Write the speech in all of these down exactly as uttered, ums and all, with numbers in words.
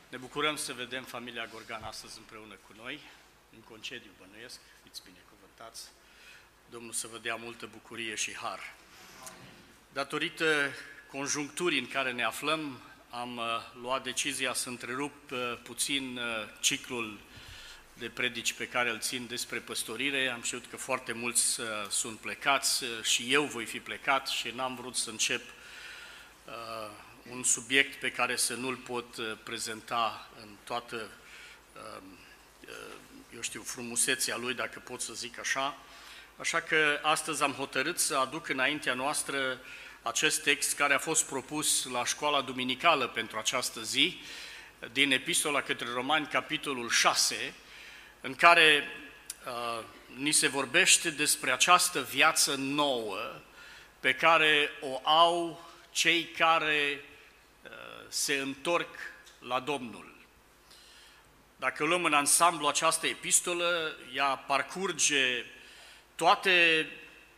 Ne bucurăm să vedem familia Gorgan astăzi împreună cu noi, în concediu bănuiesc, fiți binecuvântați. Domnul să vă dea multă bucurie și har. Datorită conjuncturii în care ne aflăm, am luat decizia să întrerup puțin ciclul de predici pe care îl țin despre păstorire. Am știut că foarte mulți sunt plecați și eu voi fi plecat și n-am vrut să încep uh, un subiect pe care să nu-l pot prezenta în toată, uh, eu știu, frumusețea lui, dacă pot să zic așa. Așa că astăzi am hotărât să aduc înaintea noastră acest text care a fost propus la școala duminicală pentru această zi, din Epistola către Romani, capitolul șase, în care uh, ni se vorbește despre această viață nouă pe care o au cei care uh, se întorc la Domnul. Dacă luăm în ansamblu această epistolă, ea parcurge toate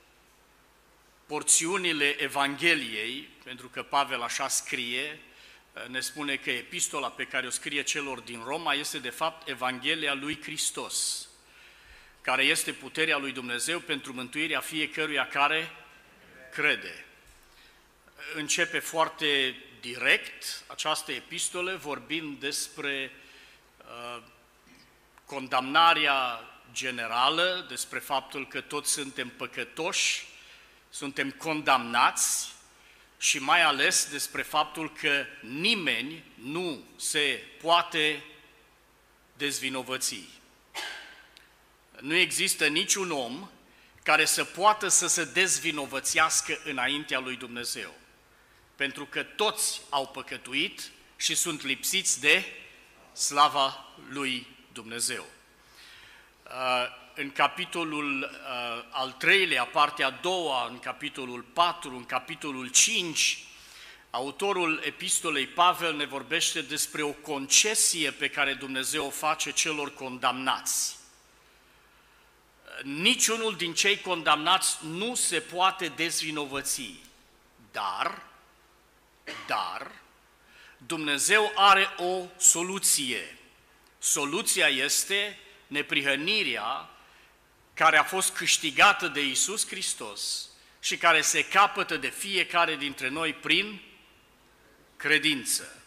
porțiunile Evangheliei, pentru că Pavel așa scrie, ne spune că epistola pe care o scrie celor din Roma este de fapt Evanghelia lui Hristos, care este puterea lui Dumnezeu pentru mântuirea fiecăruia care crede. Începe foarte direct această epistolă vorbind despre uh, condamnarea generală, despre faptul că toți suntem păcătoși, suntem condamnați și mai ales despre faptul că nimeni nu se poate dezvinovăți. Nu există niciun om care să poată să se dezvinovățească înaintea lui Dumnezeu, pentru că toți au păcătuit și sunt lipsiți de slava lui Dumnezeu. În capitolul al treilea, partea a doua, în capitolul patru, în capitolul cinci, autorul epistolei Pavel ne vorbește despre o concesie pe care Dumnezeu o face celor condamnați. Niciunul din cei condamnați nu se poate dezvinovăți, dar, dar, Dumnezeu are o soluție. Soluția este neprihănirea care a fost câștigată de Iisus Hristos și care se capătă de fiecare dintre noi prin credință.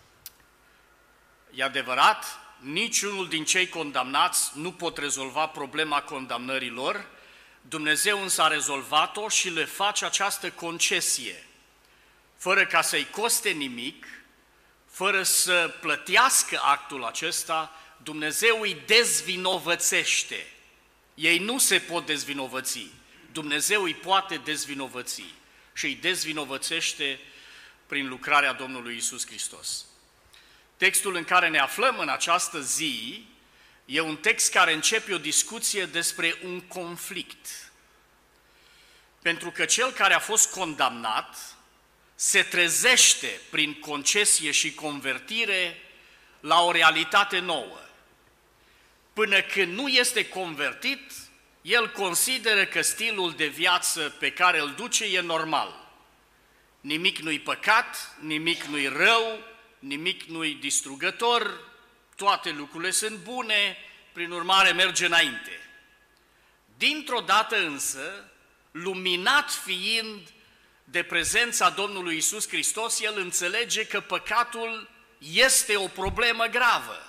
E adevărat, niciunul din cei condamnați nu pot rezolva problema condamnării lor, Dumnezeu însă a rezolvat-o și le face această concesie, fără ca să-i coste nimic, fără să plătească actul acesta, Dumnezeu îi dezvinovățește. Ei nu se pot dezvinovăți. Dumnezeu îi poate dezvinovăți și îi dezvinovățește prin lucrarea Domnului Iisus Hristos. Textul în care ne aflăm în această zi e un text care începe o discuție despre un conflict. Pentru că cel care a fost condamnat se trezește prin concesie și convertire la o realitate nouă. Până când nu este convertit, el consideră că stilul de viață pe care îl duce e normal. Nimic nu-i păcat, nimic nu-i rău, nimic nu-i distrugător, toate lucrurile sunt bune, prin urmare merge înainte. Dintr-o dată însă, luminat fiind de prezența Domnului Iisus Hristos, el înțelege că păcatul este o problemă gravă,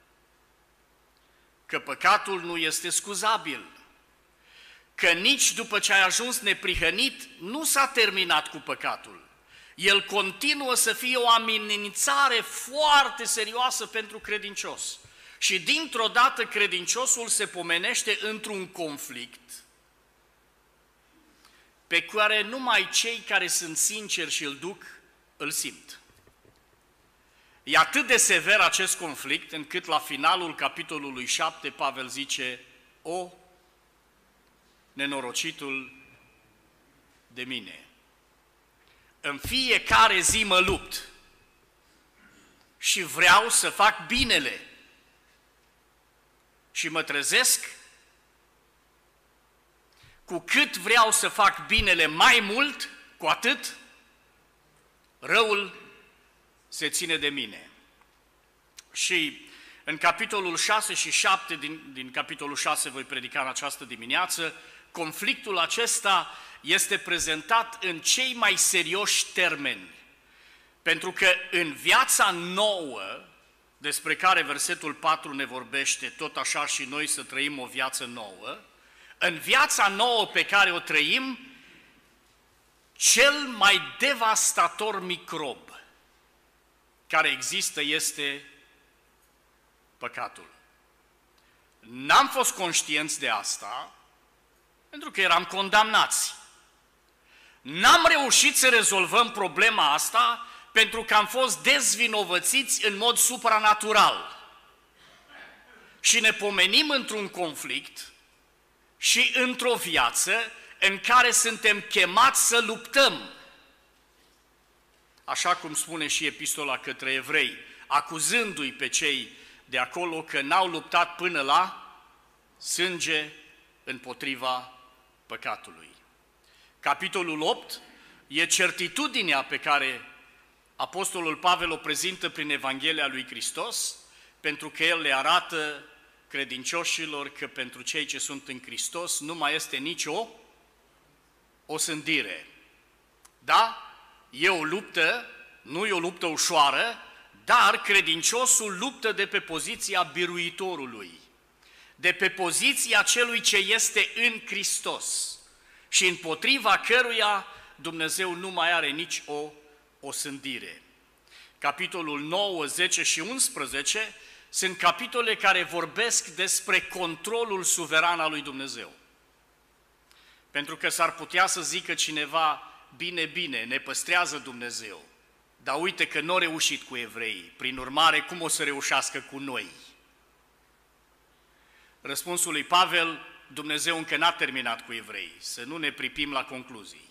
că păcatul nu este scuzabil, că nici după ce ai ajuns neprihănit nu s-a terminat cu păcatul. El continuă să fie o amenințare foarte serioasă pentru credincios. Și dintr-o dată credinciosul se pomenește într-un conflict pe care numai cei care sunt sinceri și îl duc îl simt. E atât de sever acest conflict, încât la finalul capitolului șapte, Pavel zice, o, nenorocitul de mine, în fiecare zi mă lupt și vreau să fac binele și mă trezesc, cu cât vreau să fac binele mai mult, cu atât răul se ține de mine. Și în capitolul șase și șapte, din, din capitolul șase voi predica în această dimineață, conflictul acesta este prezentat în cei mai serioși termeni. Pentru că în viața nouă, despre care versetul patru ne vorbește, tot așa și noi să trăim o viață nouă, în viața nouă pe care o trăim, cel mai devastator microb care există este păcatul. N-am fost conștienți de asta pentru că eram condamnați. N-am reușit să rezolvăm problema asta pentru că am fost dezvinovățiți în mod supranatural. Și ne pomenim într-un conflict și într-o viață în care suntem chemați să luptăm. Așa cum spune și epistola către evrei, acuzându-i pe cei de acolo că n-au luptat până la sânge împotriva păcatului. Capitolul opt e certitudinea pe care Apostolul Pavel o prezintă prin Evanghelia lui Hristos, pentru că el le arată credincioșilor că pentru cei ce sunt în Hristos nu mai este nicio osândire. Da, e o luptă, nu e o luptă ușoară, dar credinciosul luptă de pe poziția biruitorului, de pe poziția celui ce este în Hristos și împotriva căruia Dumnezeu nu mai are nici o osândire. Capitolul nouă, zece și unsprezece sunt capitole care vorbesc despre controlul suveran al lui Dumnezeu. Pentru că s-ar putea să zică cineva, bine, bine, ne păstrează Dumnezeu, dar uite că nu a reușit cu evreii, prin urmare, cum o să reușească cu noi? Răspunsul lui Pavel, Dumnezeu încă n-a terminat cu evreii, să nu ne pripim la concluzii.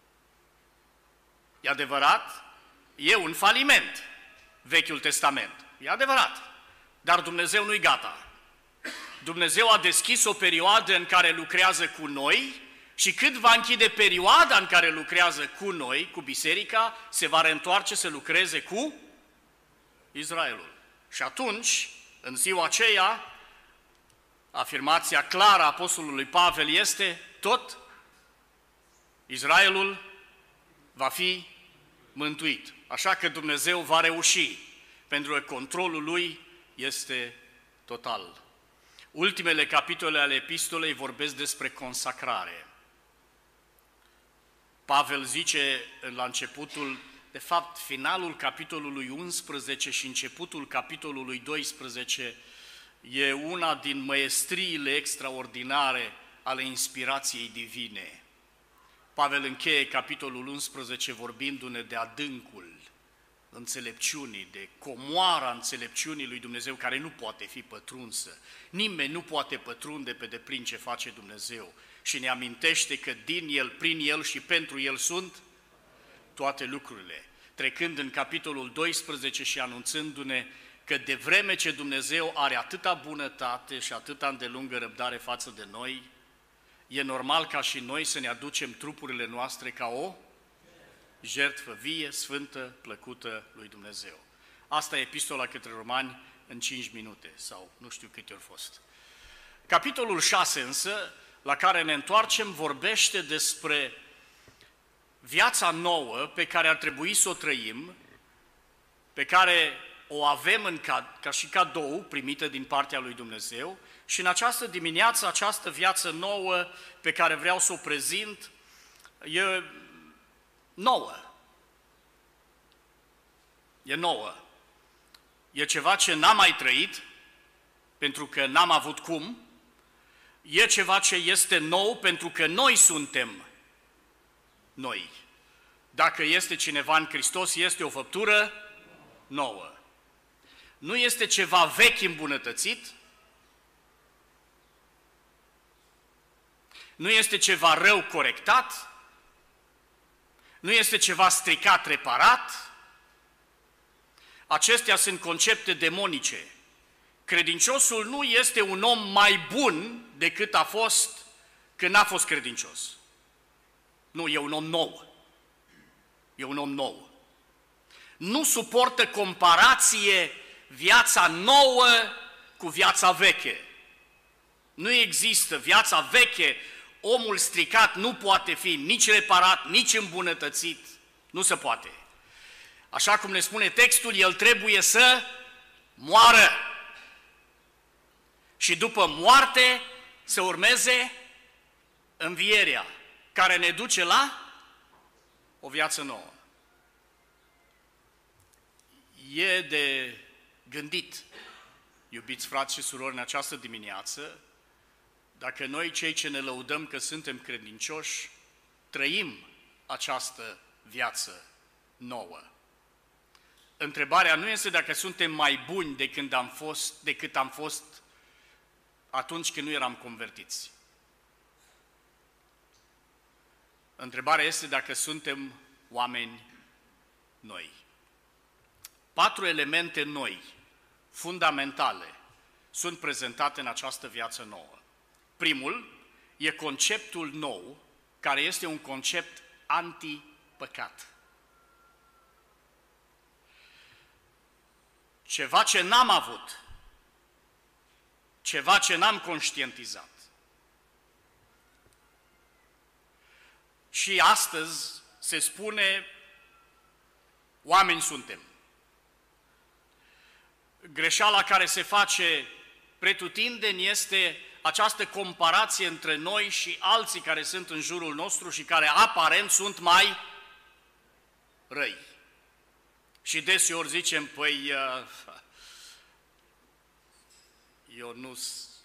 E adevărat? E un faliment, Vechiul Testament. E adevărat. Dar Dumnezeu nu-i gata. Dumnezeu a deschis o perioadă în care lucrează cu noi și cât va închide perioada în care lucrează cu noi, cu biserica, se va reîntoarce să lucreze cu Israelul. Și atunci, în ziua aceea, afirmația clară a apostolului Pavel este tot Israelul va fi mântuit. Așa că Dumnezeu va reuși, pentru că controlul lui este total. Ultimele capitole ale epistolei vorbesc despre consacrare. Pavel zice la începutul, de fapt, finalul capitolului unsprezece și începutul capitolului doisprezece e una din măestriile extraordinare ale inspirației divine. Pavel încheie capitolul unsprezece vorbindu-ne de adâncul înțelepciunii, de comoara înțelepciunii lui Dumnezeu care nu poate fi pătrunsă. Nimeni nu poate pătrunde pe deplin ce face Dumnezeu și ne amintește că din El, prin El și pentru El sunt toate lucrurile. Trecând în capitolul doisprezece și anunțându-ne că de vreme ce Dumnezeu are atâta bunătate și atâta îndelungă răbdare față de noi, e normal ca și noi să ne aducem trupurile noastre ca o jertfă vie, sfântă, plăcută lui Dumnezeu. Asta e epistola către romani în cinci minute, sau nu știu câte ori fost. Capitolul șase însă, la care ne întoarcem, vorbește despre viața nouă pe care ar trebui să o trăim, pe care o avem în ca, ca și cadou primită din partea lui Dumnezeu și în această dimineață, această viață nouă pe care vreau să o prezint, e nouă. E nouă. E ceva ce n-am mai trăit, pentru că n-am avut cum. E ceva ce este nou, pentru că noi suntem noi. Dacă este cineva în Hristos, este o făptură nouă. Nu este ceva vechi îmbunătățit, nu este ceva rău corectat, nu este ceva stricat, reparat. Acestea sunt concepte demonice. Credinciosul nu este un om mai bun decât a fost când n-a fost credincios. Nu, e un om nou. E un om nou. Nu suportă comparație viața nouă cu viața veche. Nu există viața veche, omul stricat nu poate fi nici reparat, nici îmbunătățit, nu se poate. Așa cum ne spune textul, el trebuie să moară. Și după moarte să urmeze învierea, care ne duce la o viață nouă. E de gândit, iubiți frați și surori, în această dimineață, dacă noi, cei ce ne lăudăm că suntem credincioși, trăim această viață nouă. Întrebarea nu este dacă suntem mai buni de când am fost, decât am fost atunci când nu eram convertiți. Întrebarea este dacă suntem oameni noi. Patru elemente noi, fundamentale, sunt prezentate în această viață nouă. Primul e conceptul nou, care este un concept anti-păcat. Ceva ce n-am avut, ceva ce n-am conștientizat. Și astăzi se spune, oameni suntem. Greșeala care se face pretutindeni este această comparație între noi și alții care sunt în jurul nostru și care aparent sunt mai răi. Și deseori zicem, păi, eu nu...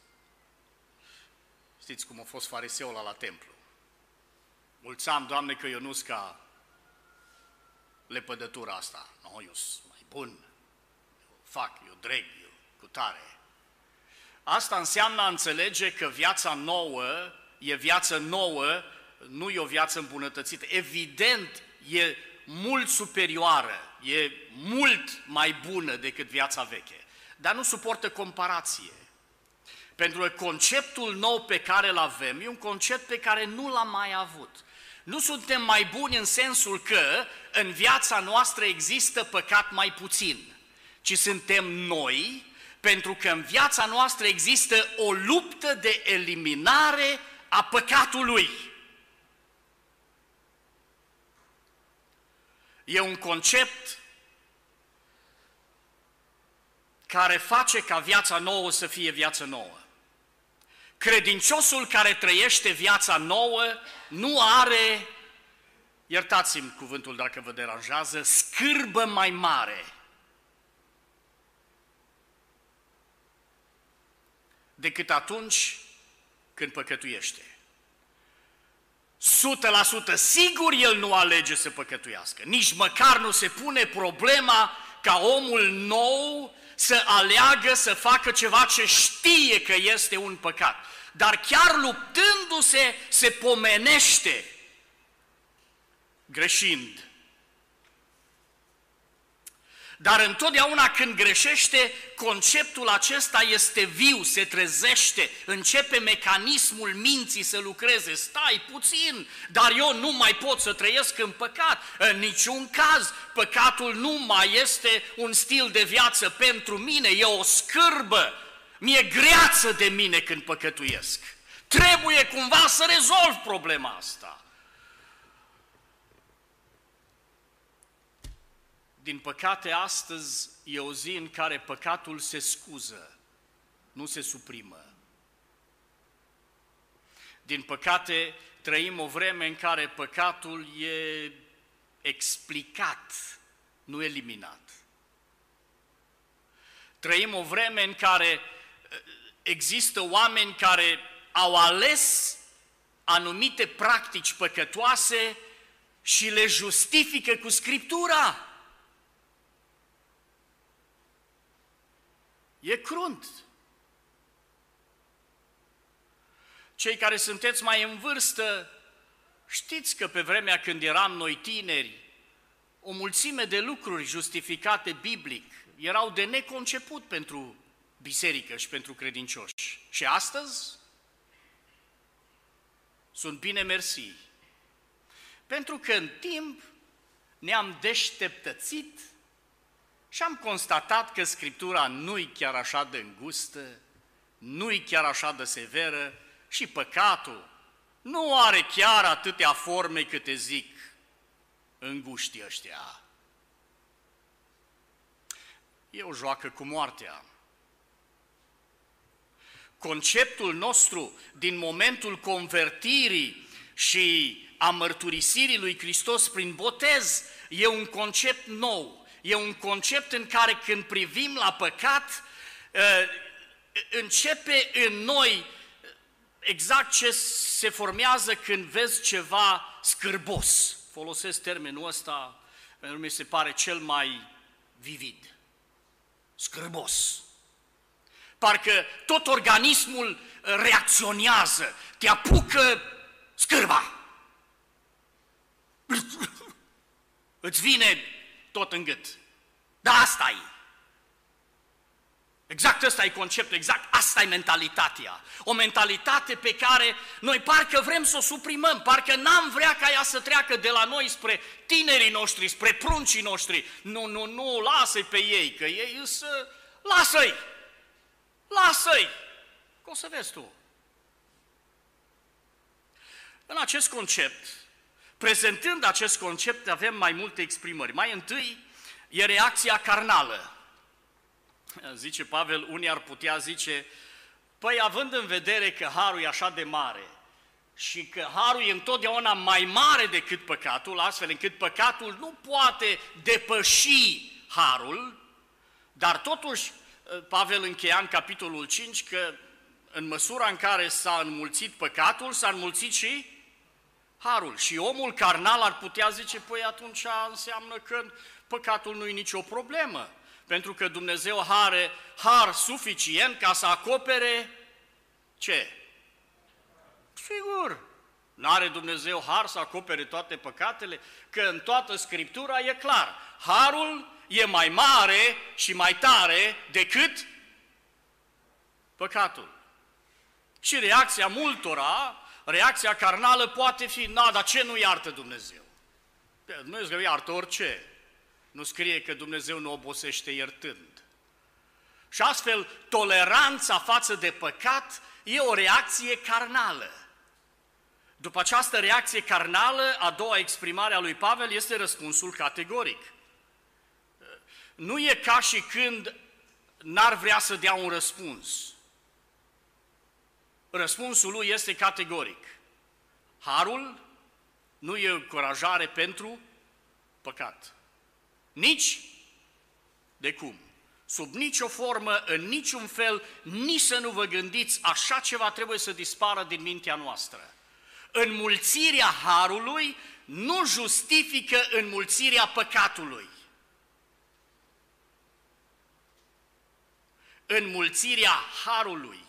Știți cum a fost fariseul ăla la templu. Mulțam, Doamne, că eu nu-s ca lepădătura asta. Nu, no, eu sunt mai bun, eu fac, eu dreg, eu cu tare. Asta înseamnă a înțelege că viața nouă e viață nouă, nu e o viață îmbunătățită. Evident, e mult superioară, e mult mai bună decât viața veche, dar nu suportă comparație. Pentru că conceptul nou pe care îl avem e un concept pe care nu l-am mai avut. Nu suntem mai buni în sensul că în viața noastră există păcat mai puțin, ci suntem noi, pentru că în viața noastră există o luptă de eliminare a păcatului. E un concept care face ca viața nouă să fie viață nouă. Credinciosul care trăiește viața nouă nu are, iertați-mi cuvântul dacă vă deranjează, scârbă mai mare decât atunci când păcătuiește. Sută la sută sigur el nu alege să păcătuiască, nici măcar nu se pune problema ca omul nou să aleagă să facă ceva ce știe că este un păcat. Dar chiar luptându-se, se pomenește greșind. Dar întotdeauna când greșește, conceptul acesta este viu, se trezește, începe mecanismul minții să lucreze. Stai puțin, dar eu nu mai pot să trăiesc în păcat. În niciun caz, păcatul nu mai este un stil de viață pentru mine, e o scârbă. Mi-e greață de mine când păcătuiesc. Trebuie cumva să rezolv problema asta. Din păcate, astăzi e o zi în care păcatul se scuză, nu se suprimă. Din păcate, trăim o vreme în care păcatul e explicat, nu eliminat. Trăim o vreme în care există oameni care au ales anumite practici păcătoase și le justifică cu Scriptura. E crunt. Cei care sunteți mai în vârstă, știți că pe vremea când eram noi tineri, o mulțime de lucruri justificate biblic erau de neconceput pentru biserică și pentru credincioși. Și astăzi sunt bine mersi. Pentru că în timp ne-am deșteptățit, Și am constatat că Scriptura nu-i chiar așa de îngustă, nu-i chiar așa de severă și păcatul nu are chiar atâtea forme câte zic înguștii ăștia. E o joacă cu moartea. Conceptul nostru din momentul convertirii și a mărturisirii lui Hristos prin botez e un concept nou, e un concept în care când privim la păcat, începe în noi exact ce se formează când vezi ceva scârbos. Folosesc termenul ăsta, pentru că mi se pare cel mai vivid. Scârbos. Parcă tot organismul reacționează, te apucă scârba. Îți vine tot în gât. Dar asta e. Exact ăsta e conceptul, exact asta e mentalitatea. O mentalitate pe care noi parcă vrem să o suprimăm, parcă n-am vrea ca ea să treacă de la noi spre tinerii noștri, spre pruncii noștri. Nu, nu, nu, lasă-i pe ei, că ei îs... Lasă-i! Lasă-i! Că o să vezi tu. În acest concept, prezentând acest concept, avem mai multe exprimări. Mai întâi e reacția carnală. Zice Pavel, unii ar putea zice, păi având în vedere că harul e așa de mare și că harul e întotdeauna mai mare decât păcatul, astfel încât păcatul nu poate depăși harul, dar totuși Pavel încheia în capitolul cinci că în măsura în care s-a înmulțit păcatul, s-a înmulțit și harul. Și omul carnal ar putea zice, păi atunci înseamnă că păcatul nu e nicio problemă. Pentru că Dumnezeu are har suficient ca să acopere ce? Sigur, n-are Dumnezeu har să acopere toate păcatele? Că în toată Scriptura e clar, harul e mai mare și mai tare decât păcatul. Și reacția multora, reacția carnală poate fi, na, dar ce nu iartă Dumnezeu? Dumnezeu iartă orice. Nu scrie că Dumnezeu nu obosește iertând. Și astfel, toleranța față de păcat e o reacție carnală. După această reacție carnală, a doua exprimare a lui Pavel este răspunsul categoric. Nu e ca și când n-ar vrea să dea un răspuns. Răspunsul lui este categoric. Harul nu e încurajare pentru păcat. Nici de cum. Sub nicio formă, în niciun fel, nici să nu vă gândiți, așa ceva trebuie să dispară din mintea noastră. Înmulțirea harului nu justifică înmulțirea păcatului. Înmulțirea harului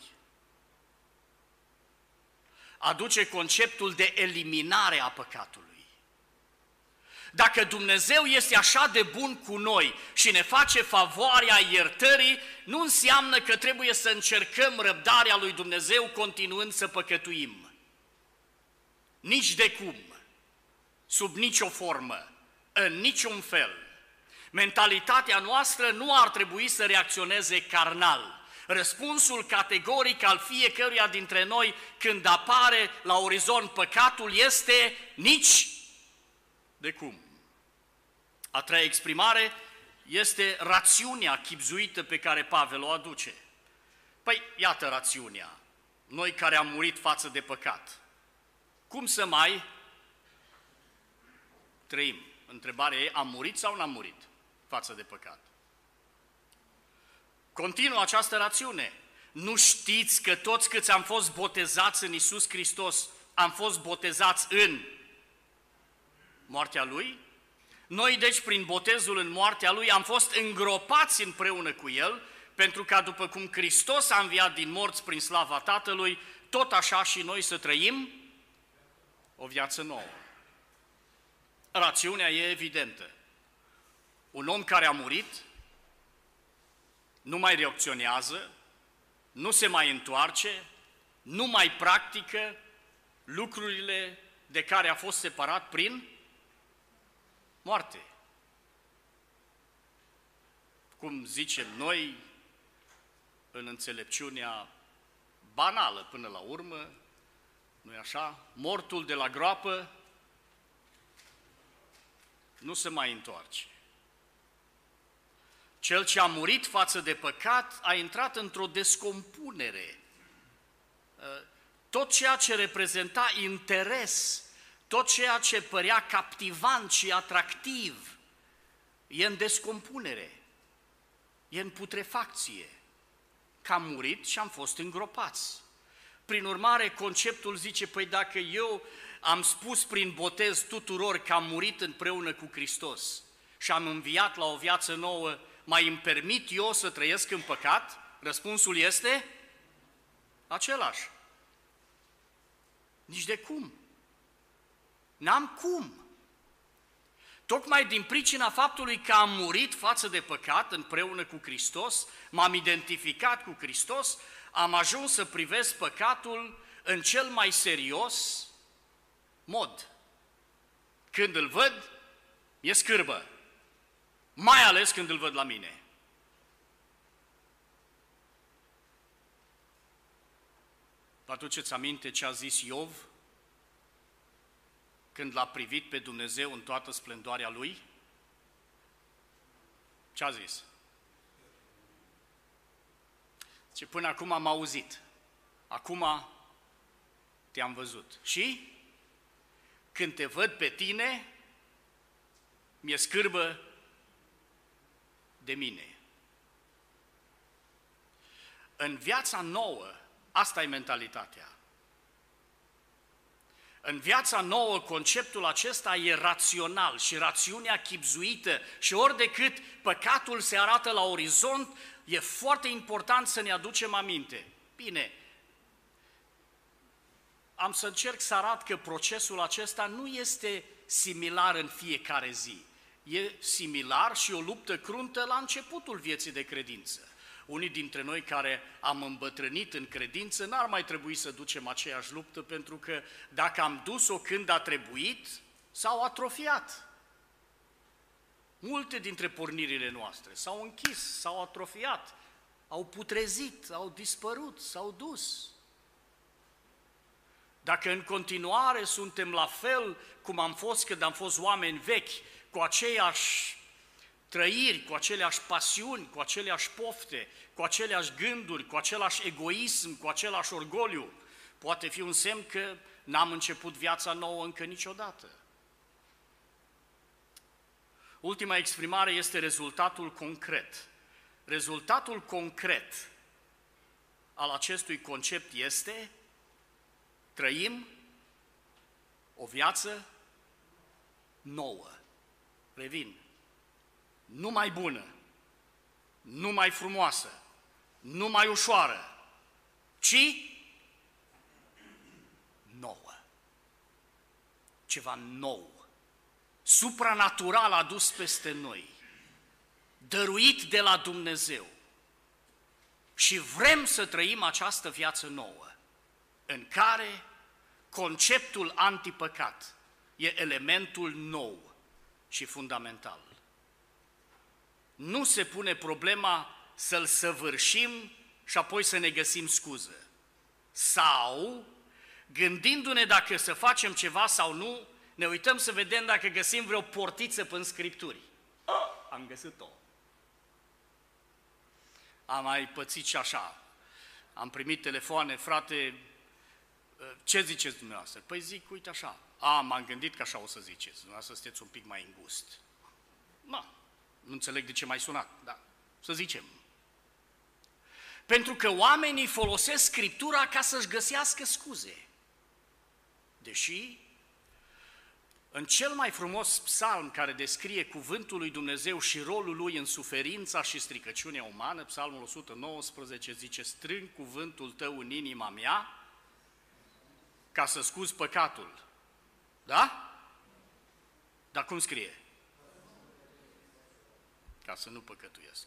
aduce conceptul de eliminare a păcatului. Dacă Dumnezeu este așa de bun cu noi și ne face favoarea iertării, nu înseamnă că trebuie să încercăm răbdarea lui Dumnezeu continuând să păcătuim. Nici de cum, sub nicio formă, în niciun fel. Mentalitatea noastră nu ar trebui să reacționeze carnal. Răspunsul categoric al fiecăruia dintre noi când apare la orizont păcatul este nici de cum. A treia exprimare este rațiunea chibzuită pe care Pavel o aduce. Păi, iată rațiunea. Noi care am murit față de păcat, cum să mai trăim? Întrebarea e, am murit sau n-am murit față de păcat? Continuă această rațiune. Nu știți că toți câți am fost botezați în Iisus Hristos, am fost botezați în moartea Lui? Noi, deci, prin botezul în moartea Lui, am fost îngropați împreună cu El, pentru ca după cum Hristos a înviat din morți prin slava Tatălui, tot așa și noi să trăim o viață nouă. Rațiunea e evidentă. Un om care a murit nu mai reacționează, nu se mai întoarce, nu mai practică lucrurile de care a fost separat prin moarte. cum zicem noi, în înțelepciunea banală până la urmă, nu-i așa? Mortul de la groapă nu se mai întoarce. Cel ce a murit față de păcat a intrat într-o descompunere. Tot ceea ce reprezenta interes, tot ceea ce părea captivant și atractiv, e în descompunere, e în putrefacție, că am murit și am fost îngropați. Prin urmare, conceptul zice, păi dacă eu am spus prin botez tuturor că am murit împreună cu Hristos și am înviat la o viață nouă, mai îmi permit eu să trăiesc în păcat? Răspunsul este același. Nici de cum. N-am cum. Tocmai din pricina faptului că am murit față de păcat împreună cu Hristos, m-am identificat cu Hristos, am ajuns să privesc păcatul în cel mai serios mod. Când îl văd, e scârbă. Mai ales când îl văd la mine. Vă aduceți aminte ce a zis Iov când l-a privit pe Dumnezeu în toată splendoarea Lui? Ce a zis? Zice, până acum am auzit, acum te-am văzut. Și când te văd pe tine, mi-e scârbă de mine. În viața nouă, asta e mentalitatea. În viața nouă, conceptul acesta e rațional și rațiunea chibzuită și ori de cât păcatul se arată la orizont, e foarte important să ne aducem aminte. Bine, am să încerc să arăt că procesul acesta nu este similar în fiecare zi. E similar și o luptă cruntă la începutul vieții de credință. Unii dintre noi care am îmbătrânit în credință n-ar mai trebui să ducem aceeași luptă, pentru că dacă am dus-o când a trebuit, s-au atrofiat. Multe dintre pornirile noastre s-au închis, s-au atrofiat, au putrezit, au dispărut, s-au dus. Dacă în continuare suntem la fel cum am fost când am fost oameni vechi, cu aceiași trăiri, cu aceleași pasiuni, cu aceleași pofte, cu aceleași gânduri, cu același egoism, cu același orgoliu, poate fi un semn că n-am început viața nouă încă niciodată. Ultima exprimare este rezultatul concret. Rezultatul concret al acestui concept este: trăim o viață nouă. Revin. Nu mai bună, nu mai frumoasă, nu mai ușoară, ci nouă. Ceva nou, supranatural adus peste noi, dăruit de la Dumnezeu. Și vrem să trăim această viață nouă, în care conceptul antipăcat e elementul nou și fundamental. Nu se pune problema să-l săvârșim și apoi să ne găsim scuză. Sau, gândindu-ne dacă să facem ceva sau nu, ne uităm să vedem dacă găsim vreo portiță până în Scripturi. Oh, am găsit-o. Am mai pățit și așa. Am primit telefoane, frate, ce ziceți dumneavoastră? Păi zic, uite așa. A, m-am gândit că așa o să ziceți. Dumneavoastră sunteți un pic mai îngust. Ma. Nu înțeleg de ce m-ai sunat, dar să zicem. Pentru că oamenii folosesc Scriptura ca să-și găsească scuze. Deși, în cel mai frumos psalm care descrie cuvântul lui Dumnezeu și rolul lui în suferința și stricăciunea umană, psalmul o sută nouăsprezece zice: strâng cuvântul tău în inima mea ca să scuzi păcatul. Da? Dar cum scrie? Ca să nu păcătuiesc.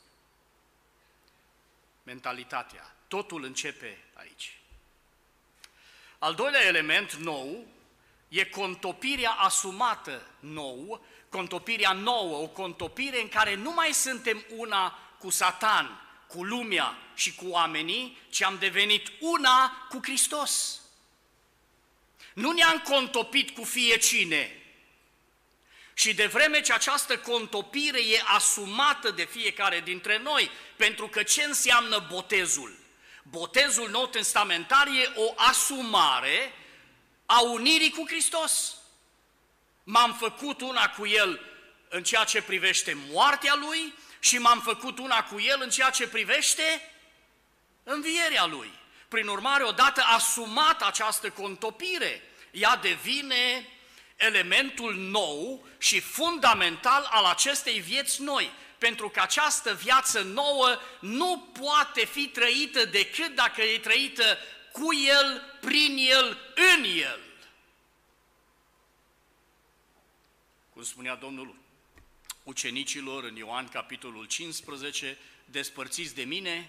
Mentalitatea. Totul începe aici. Al doilea element nou e contopirea asumată nou, contopirea nouă, o contopire în care nu mai suntem una cu Satan, cu lumea și cu oamenii, ci am devenit una cu Hristos. Nu ne-am contopit cu fie cine. Și de vreme ce această contopire e asumată de fiecare dintre noi, pentru că ce înseamnă botezul? Botezul nou testamentar e o asumare a unirii cu Hristos. M-am făcut una cu El în ceea ce privește moartea Lui și m-am făcut una cu El în ceea ce privește învierea Lui. Prin urmare, odată asumată această contopire, ea devine elementul nou și fundamental al acestei vieți noi, pentru că această viață nouă nu poate fi trăită decât dacă e trăită cu El, prin El, în El. Cum spunea Domnul ucenicilor în Ioan capitolul cincisprezece, despărțiți de mine,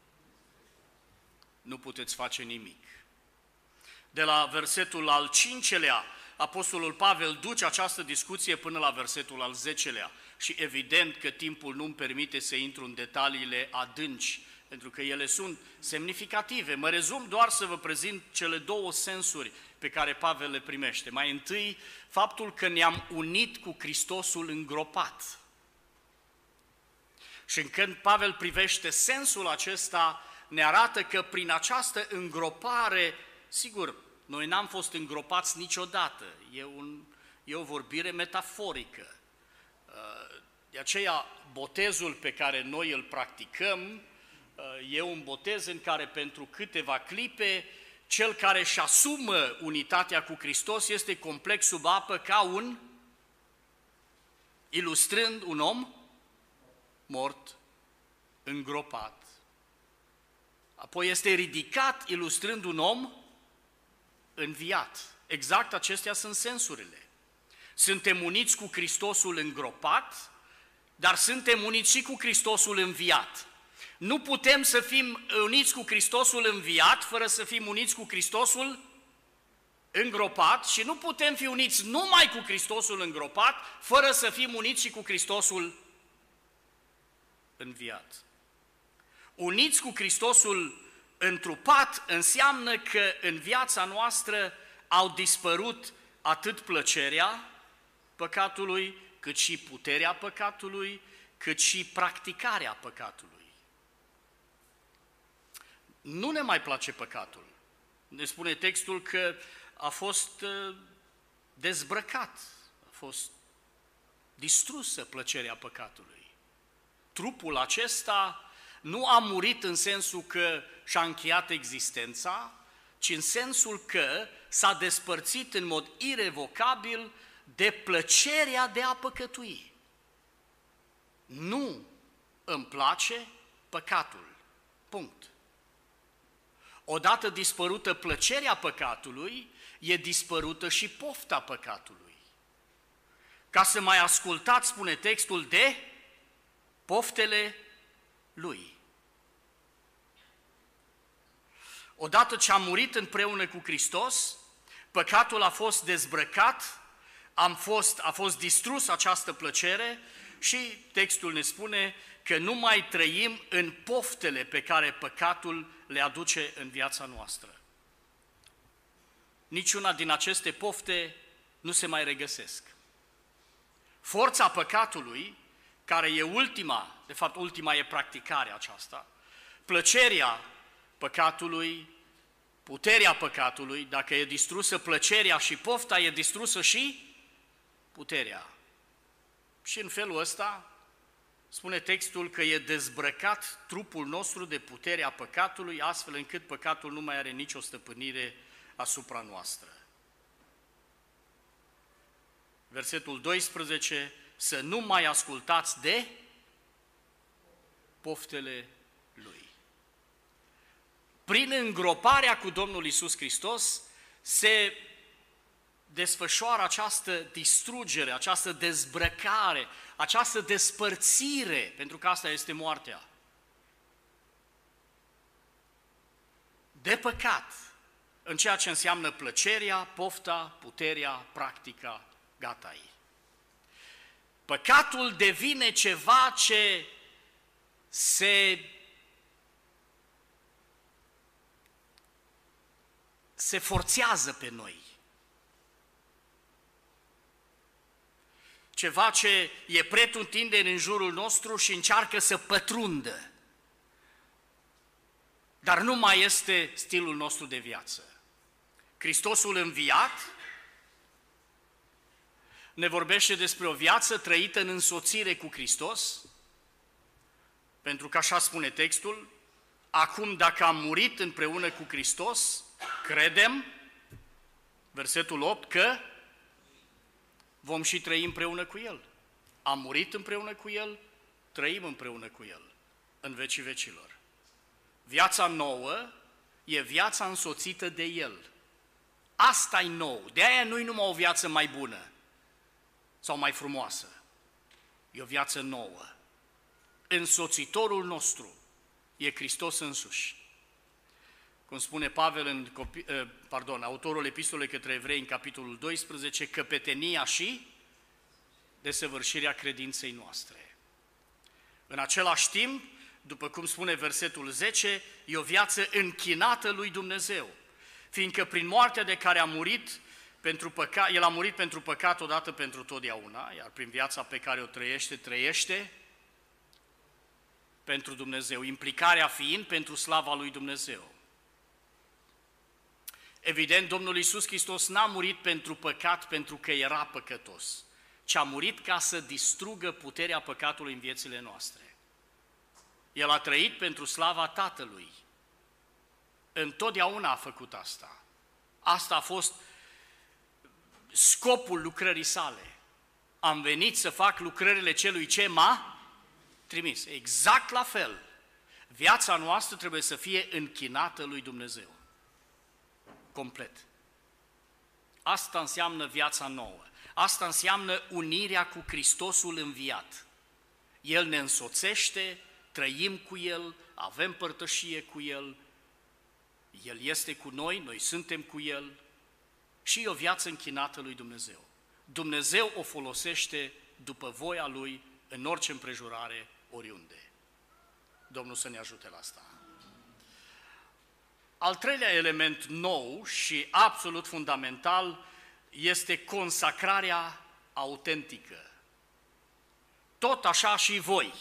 nu puteți face nimic. De la versetul al cincelea, Apostolul Pavel duce această discuție până la versetul al zecelea și evident că timpul nu-mi permite să intru în detaliile adânci, pentru că ele sunt semnificative. Mă rezum doar să vă prezint cele două sensuri pe care Pavel le primește. Mai întâi, faptul că ne-am unit cu Hristosul îngropat. Și când Pavel privește sensul acesta, ne arată că prin această îngropare, sigur, noi n-am fost îngropați niciodată, e, un, e o vorbire metaforică. De aceea, botezul pe care noi îl practicăm e un botez în care pentru câteva clipe, cel care își asumă unitatea cu Hristos este complex sub apă ca un, ilustrând un om mort, îngropat. Apoi este ridicat, ilustrând un om înviat. Exact acestea sunt sensurile. Suntem uniți cu Hristosul îngropat, dar suntem uniți și cu Hristosul înviat. Nu putem să fim uniți cu Hristosul înviat fără să fim uniți cu Hristosul îngropat și nu putem fi uniți numai cu Hristosul îngropat fără să fim uniți și cu Hristosul înviat. Uniți cu Hristosul întrupat înseamnă că în viața noastră au dispărut atât plăcerea păcatului, cât și puterea păcatului, cât și practicarea păcatului. Nu ne mai place păcatul. Ne spune textul că a fost dezbrăcat, a fost distrusă plăcerea păcatului. Trupul acesta nu a murit în sensul că și-a încheiat existența, ci în sensul că s-a despărțit în mod irevocabil de plăcerea de a păcătui. Nu îmi place păcatul. Punct. Odată dispărută plăcerea păcatului, e dispărută și pofta păcatului. Ca să mai ascultați, spune textul, de poftele lui. Odată ce am murit împreună cu Hristos, păcatul a fost dezbrăcat, am fost, a fost distrus această plăcere și textul ne spune că nu mai trăim în poftele pe care păcatul le aduce în viața noastră. Niciuna din aceste pofte nu se mai regăsesc. Forța păcatului, care e ultima, de fapt ultima e practicarea aceasta, plăcerea păcatului, puterea păcatului, dacă e distrusă plăcerea și pofta, e distrusă și puterea. Și în felul ăsta spune textul că e dezbrăcat trupul nostru de puterea păcatului, astfel încât păcatul nu mai are nicio stăpânire asupra noastră. Versetul doisprezece, să nu mai ascultați de poftele lui. Prin îngroparea cu Domnul Iisus Hristos se desfășoară această distrugere, această dezbrăcare, această despărțire, pentru că asta este moartea, de păcat, în ceea ce înseamnă plăcerea, pofta, puterea, practica, gata-i. Păcatul devine ceva ce se, se forțează pe noi. Ceva ce e pretutindeni în jurul nostru și încearcă să pătrundă. Dar nu mai este stilul nostru de viață. Hristosul înviat ne vorbește despre o viață trăită în însoțire cu Hristos, pentru că așa spune textul, acum dacă am murit împreună cu Hristos, credem, versetul opt, că vom și trăi împreună cu El. Am murit împreună cu El, trăim împreună cu El, în vecii vecilor. Viața nouă e viața însoțită de El. Asta-i nou. De aia nu-i numai o viață mai bună sau mai frumoasă. E o viață nouă. Însoțitorul nostru e Hristos însuși. Cum spune Pavel, în, pardon, autorul epistolei către evrei în capitolul doisprezece, căpetenia și desăvârșirea credinței noastre. În același timp, după cum spune versetul zece, e o viață închinată lui Dumnezeu, fiindcă prin moartea de care a murit, pentru păcat, El a murit pentru păcat odată pentru totdeauna, iar prin viața pe care o trăiește, trăiește pentru Dumnezeu, implicarea fiind pentru slava lui Dumnezeu. Evident, Domnul Iisus Hristos n-a murit pentru păcat pentru că era păcătos, ci a murit ca să distrugă puterea păcatului în viețile noastre. El a trăit pentru slava Tatălui. Întotdeauna a făcut asta. Asta a fost scopul lucrării sale. Am venit să fac lucrările celui ce m-a trimis. Exact la fel. Viața noastră trebuie să fie închinată lui Dumnezeu. Complet. Asta înseamnă viața nouă. Asta înseamnă unirea cu Hristosul înviat. El ne însoțește, trăim cu El, avem părtășie cu El, El este cu noi, noi suntem cu El și e o viață închinată lui Dumnezeu. Dumnezeu o folosește după voia Lui în orice împrejurare, oriunde. Domnul să ne ajute la asta. Al treilea element nou și absolut fundamental este consacrarea autentică. Tot așa și voi.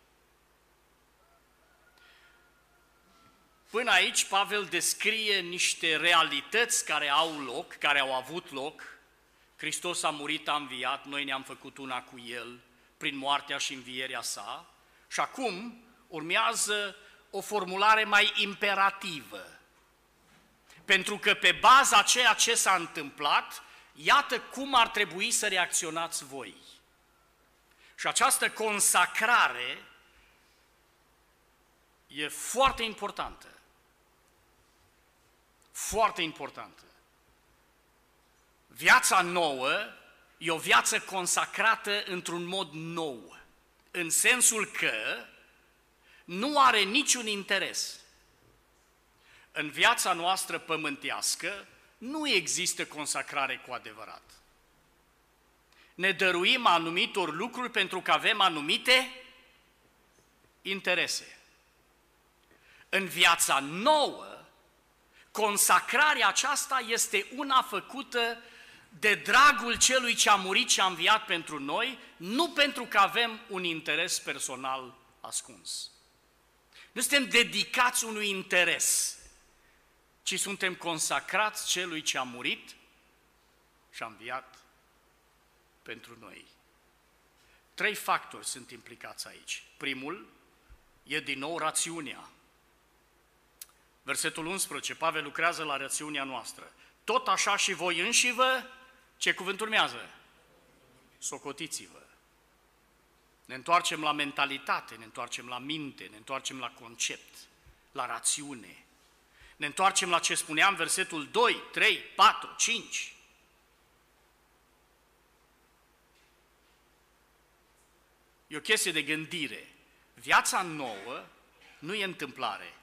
Până aici Pavel descrie niște realități care au loc, care au avut loc. Hristos a murit, a înviat, noi ne-am făcut una cu El prin moartea și învierea sa. Și acum urmează o formulare mai imperativă. Pentru că pe baza ceea ce s-a întâmplat, iată cum ar trebui să reacționați voi. Și această consacrare e foarte importantă. Foarte importantă. Viața nouă e o viață consacrată într-un mod nou, în sensul că nu are niciun interes. În viața noastră pământească nu există consacrare cu adevărat. Ne dăruim anumitor lucruri pentru că avem anumite interese. În viața nouă, consacrarea aceasta este una făcută de dragul celui ce a murit și a înviat pentru noi, nu pentru că avem un interes personal ascuns. Nu suntem dedicați unui interes, ci suntem consacrați celui ce a murit și a înviat pentru noi. Trei factori sunt implicați aici. Primul e din nou rațiunea. Versetul unsprezece, Pavel lucrează la rațiunea noastră. Tot așa și voi înșivă, ce cuvânt urmează? Socotiți-vă. Ne întoarcem la mentalitate, ne întoarcem la minte, ne întoarcem la concept, la rațiune. Ne întoarcem la ce spuneam, versetul doi, trei, patru, cinci. E o chestie de gândire. Viața nouă nu e întâmplare.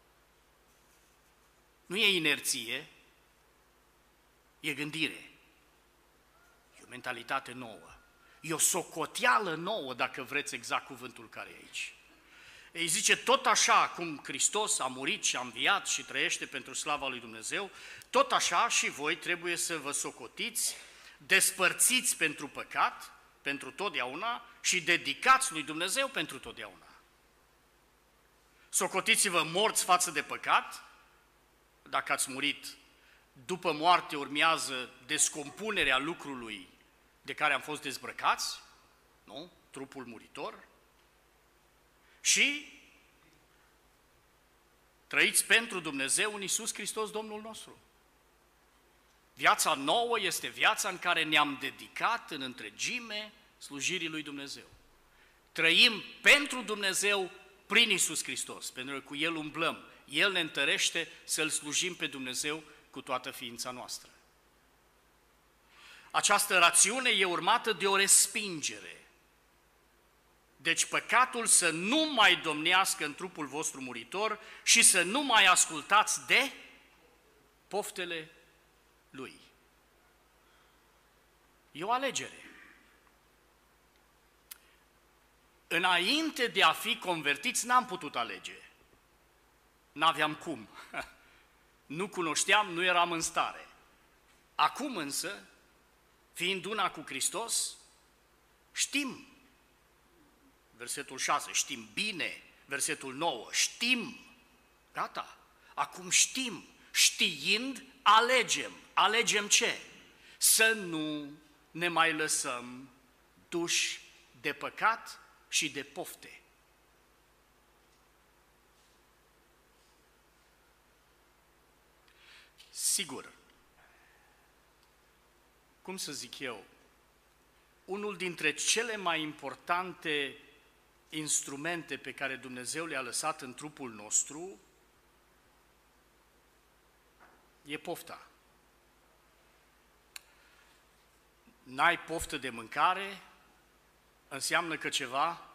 Nu e inerție, e gândire. E o mentalitate nouă. E o socoteală nouă, dacă vreți exact cuvântul care e aici. Ei zice, tot așa cum Hristos a murit și a înviat și trăiește pentru slava lui Dumnezeu, tot așa și voi trebuie să vă socotiți, despărțiți pentru păcat, pentru totdeauna și dedicați lui Dumnezeu pentru totdeauna. Socotiți-vă morți față de păcat, dacă ați murit, după moarte urmează descompunerea lucrului de care am fost dezbrăcați, nu? Trupul muritor, și trăiți pentru Dumnezeu în Iisus Hristos Domnul nostru. Viața nouă este viața în care ne-am dedicat în întregime slujirii lui Dumnezeu. Trăim pentru Dumnezeu prin Iisus Hristos, pentru că cu El umblăm. El ne întărește să-L slujim pe Dumnezeu cu toată ființa noastră. Această rațiune e urmată de o respingere. Deci păcatul să nu mai domnească în trupul vostru muritor și să nu mai ascultați de poftele lui. E o alegere. Înainte de a fi convertiți, n-am putut alege. N-aveam cum. Nu cunoșteam, nu eram în stare. Acum însă, fiind una cu Hristos, știm. Versetul șase, știm bine. Versetul nouă, știm. Gata. Acum știm. Știind, alegem. Alegem ce? Să nu ne mai lăsăm duși de păcat și de pofte. Sigur, cum să zic eu, unul dintre cele mai importante instrumente pe care Dumnezeu le-a lăsat în trupul nostru e pofta. N-ai poftă de mâncare, înseamnă că ceva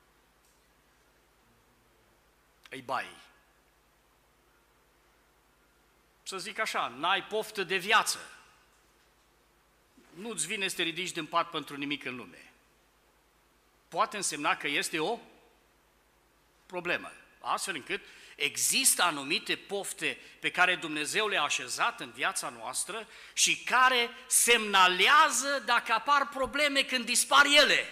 îi bai. Să zic așa, n-ai poftă de viață, nu-ți vine să te ridici din pat pentru nimic în lume. Poate însemna că este o problemă, astfel încât există anumite pofte pe care Dumnezeu le-a așezat în viața noastră și care semnalează dacă apar probleme când dispar ele.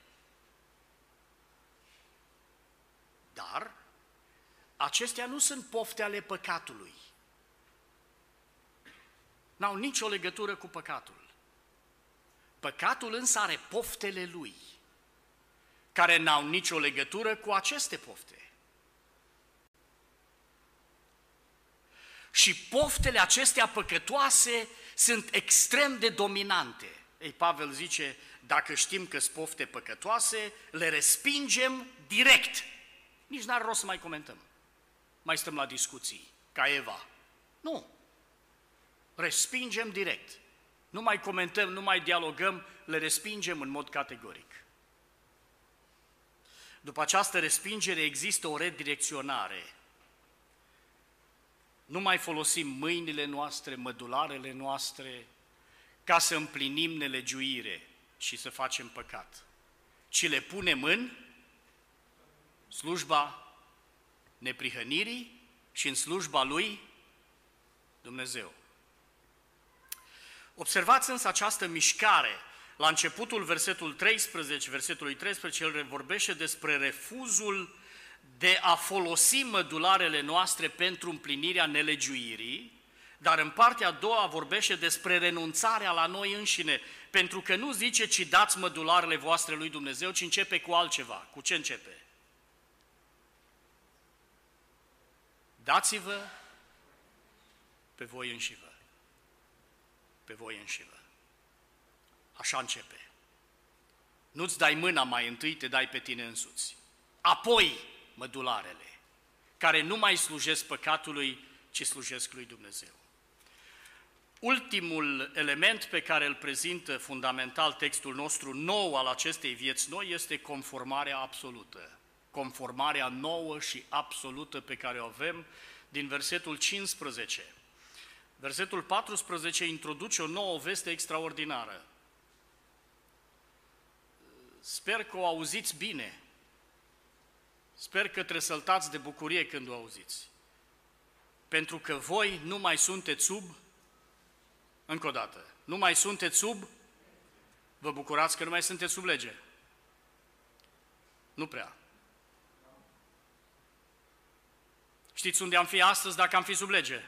Dar acestea nu sunt pofte ale păcatului. N-au nicio legătură cu păcatul. Păcatul însă are poftele lui, care n-au nicio legătură cu aceste pofte. Și poftele acestea păcătoase sunt extrem de dominante. Ei, Pavel zice, dacă știm că sunt pofte păcătoase, le respingem direct. Nici n-are rost să mai comentăm. Mai stăm la discuții, ca Eva. Nu. Respingem direct. Nu mai comentăm, nu mai dialogăm, le respingem în mod categoric. După această respingere există o redirecționare. Nu mai folosim mâinile noastre, mădularele noastre, ca să împlinim nelegiuire și să facem păcat, ci le punem în slujba neprihănirii și în slujba lui Dumnezeu. Observați însă această mișcare. La începutul versetul treisprezece, versetului treisprezece, el vorbește despre refuzul de a folosi mădularele noastre pentru împlinirea nelegiuirii, dar în partea a doua vorbește despre renunțarea la noi înșine, pentru că nu zice, ci dați mădularele voastre lui Dumnezeu, ci începe cu altceva. Cu ce începe? Dați-vă pe voi înșivă. Pe voi înșivă. Așa începe. Nu-ți dai mâna mai întâi, te dai pe tine însuți. Apoi mădularele, care nu mai slujesc păcatului, ci slujesc lui Dumnezeu. Ultimul element pe care îl prezintă fundamental textul nostru nou al acestei vieți noi este conformarea absolută. Conformarea nouă și absolută pe care o avem din versetul cincisprezece. Versetul paisprezece introduce o nouă veste extraordinară. Sper că o auziți bine. Sper că tresăltați de bucurie când o auziți. Pentru că voi nu mai sunteți sub, încă o dată, nu mai sunteți sub, vă bucurați că nu mai sunteți sub lege. Nu prea. Știți unde am fi astăzi dacă am fi sub lege?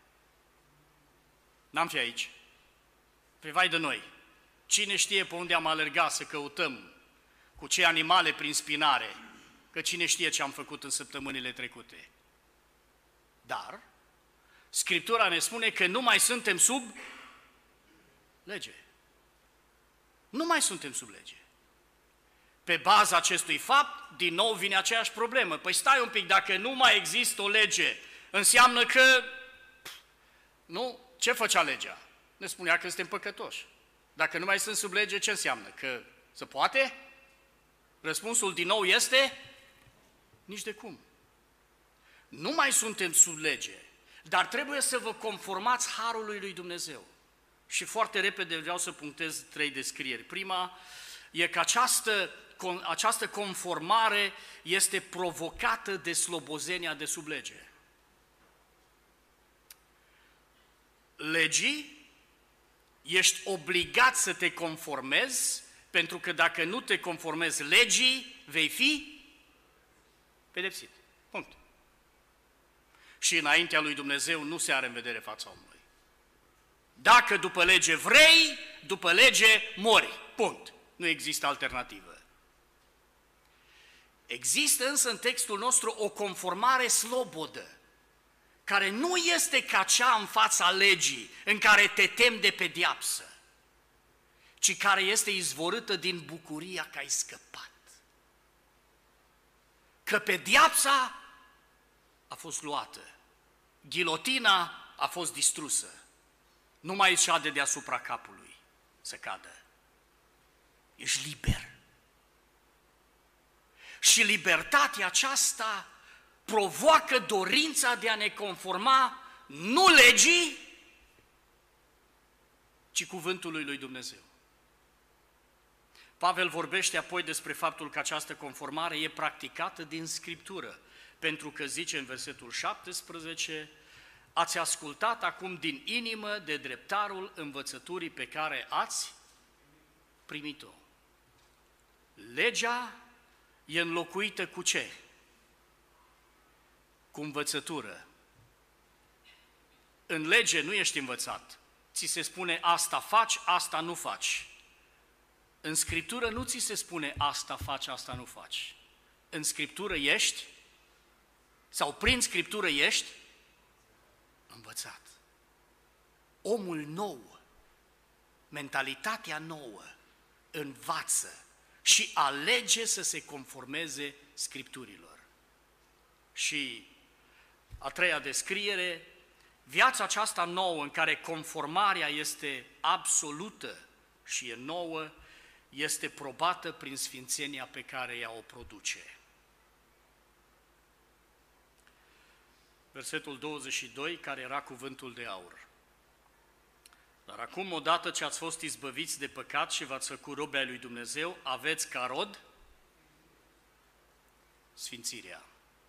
N-am fi aici. Păi vai de noi. Cine știe pe unde am alergat să căutăm, cu ce animale prin spinare, că cine știe ce am făcut în săptămânile trecute. Dar Scriptura ne spune că nu mai suntem sub lege. Nu mai suntem sub lege. Pe baza acestui fapt, din nou vine aceeași problemă. Păi stai un pic, dacă nu mai există o lege, înseamnă că, nu, ce făcea legea? Ne spunea că suntem păcătoși. Dacă nu mai sunt sub lege, ce înseamnă? Că se poate? Răspunsul din nou este, nici de cum. Nu mai suntem sub lege, dar trebuie să vă conformați harului lui Dumnezeu. Și foarte repede vreau să punctez trei descrieri. Prima e că această, această conformare este provocată de slobozenia de sub lege. Legii, ești obligat să te conformezi, pentru că dacă nu te conformezi legii, vei fi pedepsit. Punct. Și înaintea lui Dumnezeu nu se are în vedere fața omului. Dacă după lege vrei, după lege mori. Punct. Nu există alternativă. Există însă în textul nostru o conformare slobodă, care nu este ca cea în fața legii, în care te temi de pedeapsă, ci care este izvorâtă din bucuria că ai scăpat. Că pedeapsa a fost luată, ghilotina a fost distrusă, nu mai îți șade deasupra capului să cadă. Ești liber. Și libertatea aceasta provoacă dorința de a ne conforma nu legii, ci cuvântului lui Dumnezeu. Pavel vorbește apoi despre faptul că această conformare e practicată din Scriptură, pentru că zice în versetul șaptesprezece, ați ascultat acum din inimă de dreptarul învățăturii pe care ați primit-o. Legea e înlocuită cu ce? Cu învățătură. În lege nu ești învățat. Ți se spune asta faci, asta nu faci. În Scriptură nu ți se spune asta faci, asta nu faci. În Scriptură ești, sau prin Scriptură ești, învățat. Omul nou, mentalitatea nouă, învață și alege să se conformeze Scripturilor. Și a treia descriere, viața aceasta nouă în care conformarea este absolută și e nouă, este probată prin sfințenia pe care ea o produce. Versetul douăzeci și doi, care era cuvântul de aur. Dar acum, odată ce ați fost izbăviți de păcat și v-ați făcut robi ai lui Dumnezeu, aveți ca rod sfințirea.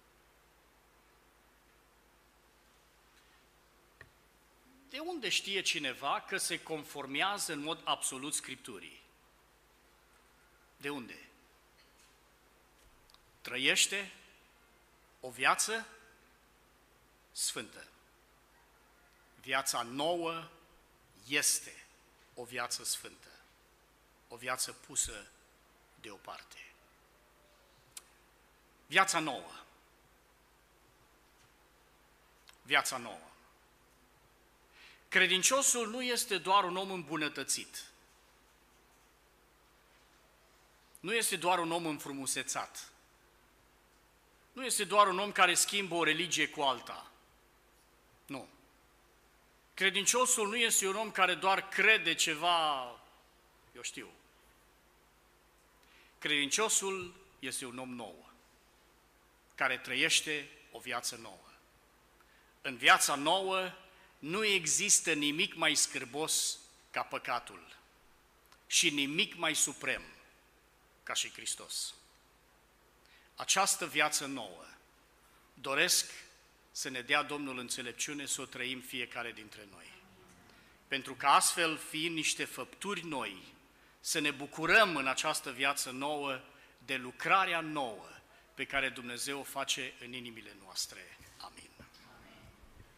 De unde știe cineva că se conformează în mod absolut Scripturii? De unde? Trăiește o viață sfântă. Viața nouă este o viață sfântă, o viață pusă deoparte. Viața nouă. Viața nouă. Credinciosul nu este doar un om îmbunătățit. Nu este doar un om înfrumusețat. Nu este doar un om care schimbă o religie cu alta. Nu. Credinciosul nu este un om care doar crede ceva, eu știu. Credinciosul este un om nou, care trăiește o viață nouă. În viața nouă nu există nimic mai scârbos ca păcatul și nimic mai suprem ca și Hristos. această viață nouă, doresc să ne dea Domnul înțelepciune să o trăim fiecare dintre noi. Pentru că astfel, fiind niște făpturi noi, să ne bucurăm în această viață nouă de lucrarea nouă pe care Dumnezeu o face în inimile noastre. Amin.